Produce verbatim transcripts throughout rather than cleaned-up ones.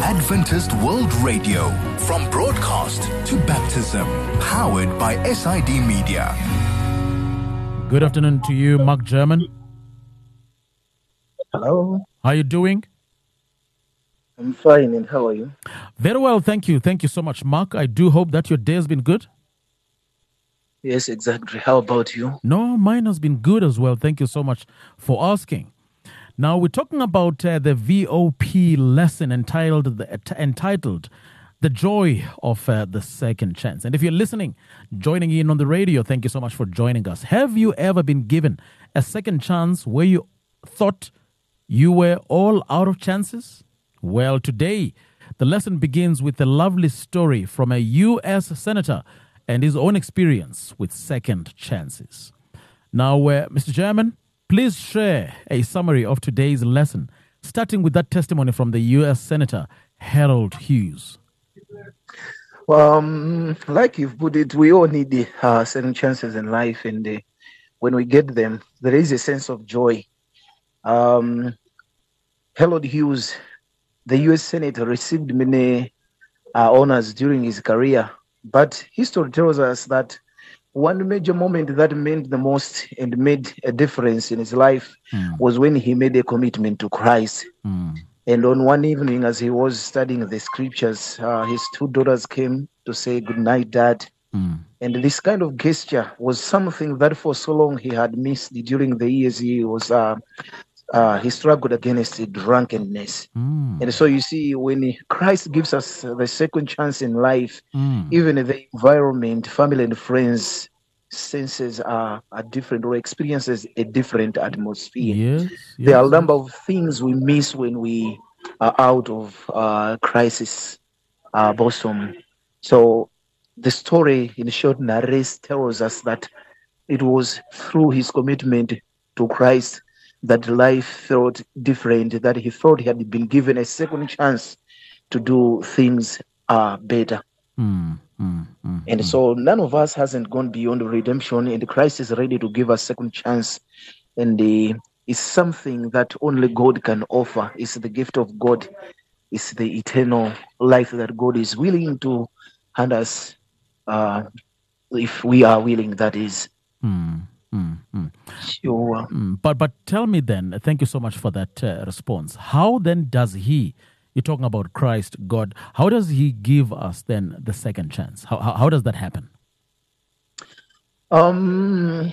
Adventist World Radio, from broadcast to baptism, powered by S I D Media. Good afternoon to you, Mark German. Hello. How are you doing? I'm fine, and how are you? Very well, thank you. Thank you so much, Mark. I do hope that your day has been good. Yes, exactly. How about you? No, mine has been good as well. Thank you so much for asking. Now, we're talking about uh, the V O P lesson entitled the, entitled The Joy of uh, the Second Chance. And if you're listening, joining in on the radio, thank you so much for joining us. Have you ever been given a second chance where you thought you were all out of chances? Well, today, the lesson begins with a lovely story from a U S senator and his own experience with second chances. Now, uh, Mister German, please share a summary of today's lesson, starting with that testimony from the U S Senator Harold Hughes. Well, um, like you've put it, we all need the uh, second chances in life, and uh, when we get them, there is a sense of joy. Um, Harold Hughes, the U S Senator, received many uh, honors during his career, but history tells us that one major moment that meant the most and made a difference in his life mm. was when he made a commitment to Christ. Mm. And on one evening, as he was studying the scriptures, uh, his two daughters came to say, "Good night, Dad." Mm. And this kind of gesture was something that for so long he had missed during the years he was uh, uh, he struggled against drunkenness. Mm. And so you see, when Christ gives us the second chance in life, mm. even the environment, family and friends, senses are, are different, or experiences a different atmosphere. Yes, yes, there are a yes. number of things we miss when we are out of uh, crisis uh, bosom. So the story, in short, narrates tells us that it was through his commitment to Christ that life felt different, that he thought he had been given a second chance to do things uh, better. Mm, mm, mm, and mm. so none of us hasn't gone beyond redemption, and Christ is ready to give us second chance. And uh, it's something that only God can offer. It's the gift of God. It's the eternal life that God is willing to hand us, uh, if we are willing, that is. Mm. Mm, mm. Sure. Mm, but but tell me then, thank you so much for that uh, response. How then does he, you're talking about Christ, God, how does he give us then the second chance? How how, how does that happen? Um,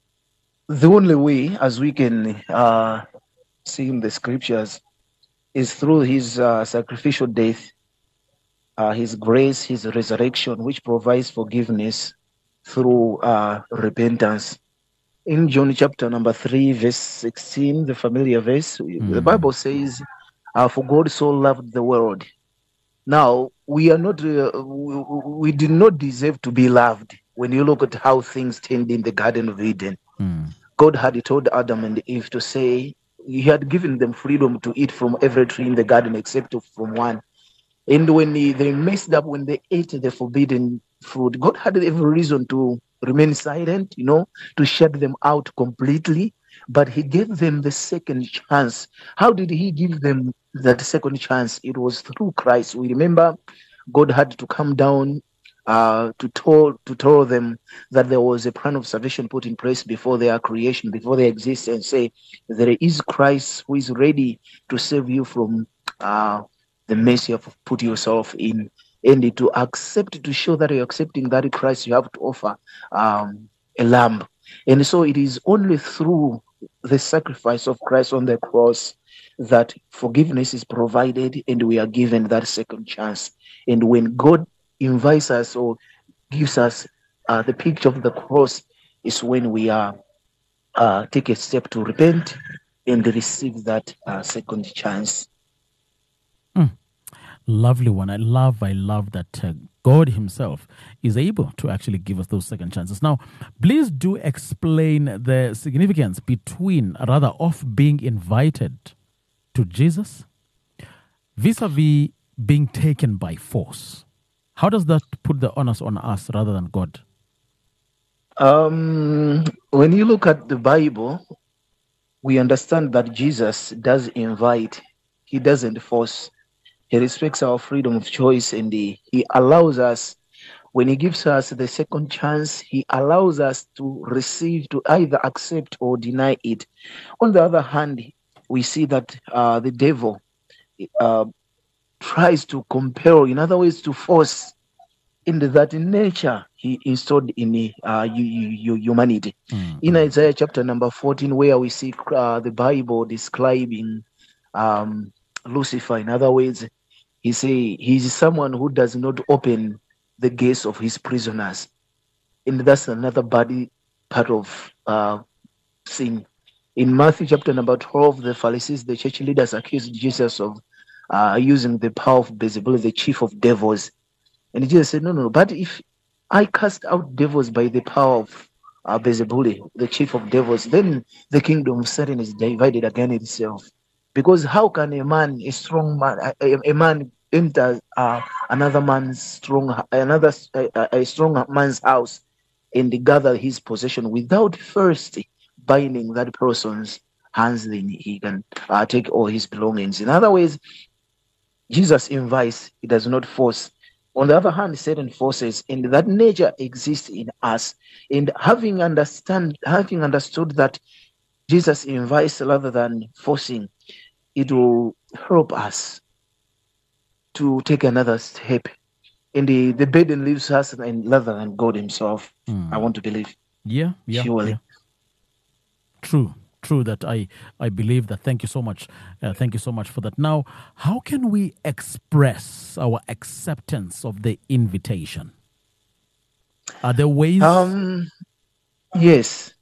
the only way, as we can uh, see in the scriptures, is through his uh, sacrificial death, uh, his grace, his resurrection, which provides forgiveness through uh, repentance. In John chapter number three, verse sixteen, the familiar verse, mm. the Bible says, uh, "For God so loved the world." Now, we are not, uh, we, we did not deserve to be loved. When you look at how things turned in the Garden of Eden, mm. God had told Adam and Eve to say, he had given them freedom to eat from every tree in the garden except from one. And when they, they messed up, when they ate the forbidden fruit, God had every reason to remain silent, you know, to shut them out completely. But he gave them the second chance. How did he give them that second chance? It was through Christ. We remember God had to come down uh, to tell to tell them that there was a plan of salvation put in place before their creation, before they exist, and say, there is Christ who is ready to save you from uh, the mess you have put yourself in. And to accept, to show that you're accepting that Christ, you have to offer um, a lamb. And so it is only through the sacrifice of Christ on the cross that forgiveness is provided and we are given that second chance. And when God invites us or gives us uh, the picture of the cross, is when we are uh, take a step to repent and receive that uh, second chance. Mm. Lovely one. I love, I love that uh, God himself is able to actually give us those second chances. Now, please do explain the significance between, rather, of being invited to Jesus vis-a-vis being taken by force. How does that put the onus on us rather than God? Um, when you look at the Bible, we understand that Jesus does invite. He doesn't force. He respects our freedom of choice, and he, he allows us, when he gives us the second chance, he allows us to receive, to either accept or deny it. On the other hand, we see that uh, the devil uh, tries to compel, in other words, to force into that nature he installed in uh, you, you, humanity. Mm-hmm. In Isaiah chapter number fourteen, where we see uh, the Bible describing um, Lucifer, in other words, he say he's someone who does not open the gates of his prisoners. And that's another body part of uh, sin. In Matthew chapter number twelve, the Pharisees, the church leaders, accused Jesus of uh, using the power of Beelzebub, the chief of devils. And Jesus said, no, no, but if I cast out devils by the power of uh, Beelzebub, the chief of devils, then the kingdom of Satan is divided against itself. Because how can a man, a strong man, a, a man enter uh, another man's strong, another a, a strong man's house and gather his possession without first binding that person's hands? Then he can uh, take all his belongings. In other words, Jesus invites; he does not force. On the other hand, Satan forces, and that nature exists in us. And having understand, having understood that Jesus invites rather than forcing, it will help us to take another step. And the, the burden leaves us and rather than God himself. Mm. I want to believe. Yeah, yeah, surely. Yeah. True, true that I, I believe that. Thank you so much. Uh, thank you so much for that. Now, how can we express our acceptance of the invitation? Are there ways? Um, yes.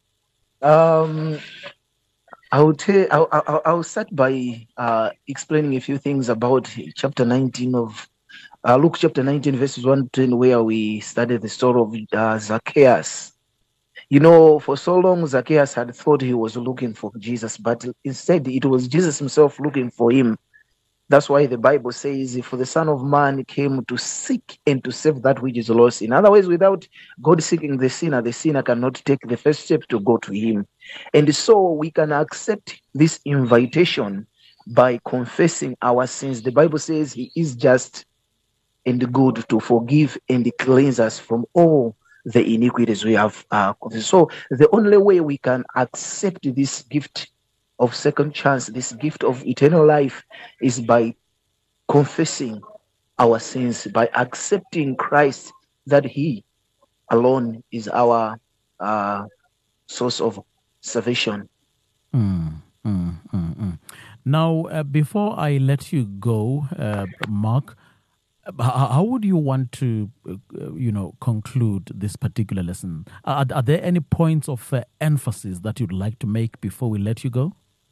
Um, I will tell. I'll, I'll, I'll start by uh, explaining a few things about chapter nineteen of uh, Luke, chapter nineteen, verses one to ten, where we studied the story of uh, Zacchaeus. You know, for so long, Zacchaeus had thought he was looking for Jesus, but instead it was Jesus himself looking for him. That's why the Bible says, for the Son of Man came to seek and to save that which is lost. In other words, without God seeking the sinner, the sinner cannot take the first step to go to him. And so we can accept this invitation by confessing our sins. The Bible says he is just and good to forgive and cleanse us from all the iniquities we have uh, confessed. So the only way we can accept this gift of second chance, this gift of eternal life, is by confessing our sins, by accepting Christ, that he alone is our uh, source of salvation. Mm, mm, mm, mm. Now, uh, before I let you go, uh, Mark, how, how would you want to, uh, you know, conclude this particular lesson? Are, are there any points of uh, emphasis that you'd like to make before we let you go?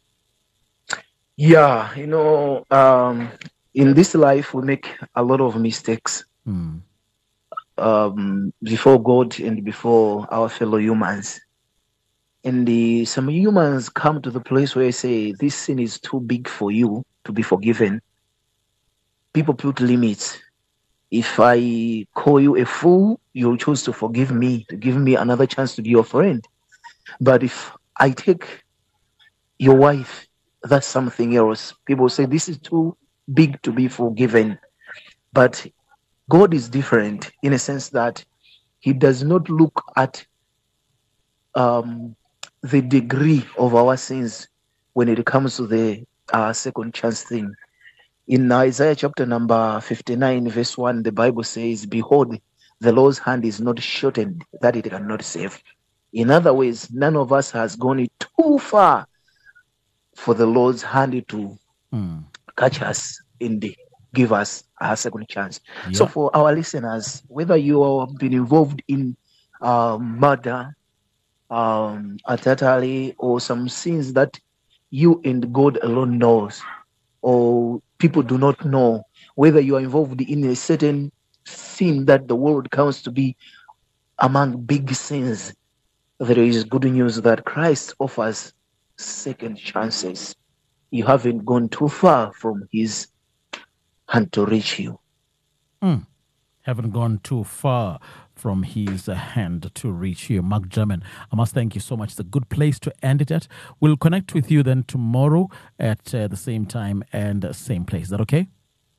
Yeah, you know, um, in this life, we make a lot of mistakes mm. um, before God and before our fellow humans. And the, some humans come to the place where they say, this sin is too big for you to be forgiven. People put limits. If I call you a fool, you'll choose to forgive me, to give me another chance to be your friend. But if I take your wife, that's something else. People say this is too big to be forgiven. But God is different in a sense that he does not look at um, the degree of our sins when it comes to the uh, second chance thing. In Isaiah chapter number fifty-nine, verse one, the Bible says, behold, the Lord's hand is not shortened that it cannot save. In other words, none of us has gone too far for the Lord's hand to mm. catch us and give us a second chance. Yeah. So for our listeners, whether you have been involved in uh, murder, um, adultery, or some sins that you and God alone knows, or people do not know, whether you are involved in a certain sin that the world counts to be among big sins, there is good news that Christ offers second chances. You haven't gone too far from his hand to reach you. Mm. Haven't gone too far from his uh, hand to reach you. Mark German, I must thank you so much. It's a good place to end it at. We'll connect with you then tomorrow at uh, the same time and uh, same place. Is that okay?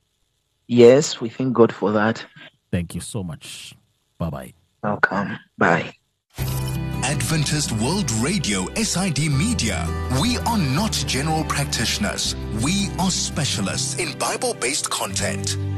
Yes, we thank God for that. Thank you so much. Bye-bye. Welcome. Bye. Adventist World Radio, S I D Media. We are not general practitioners. We are specialists in Bible-based content.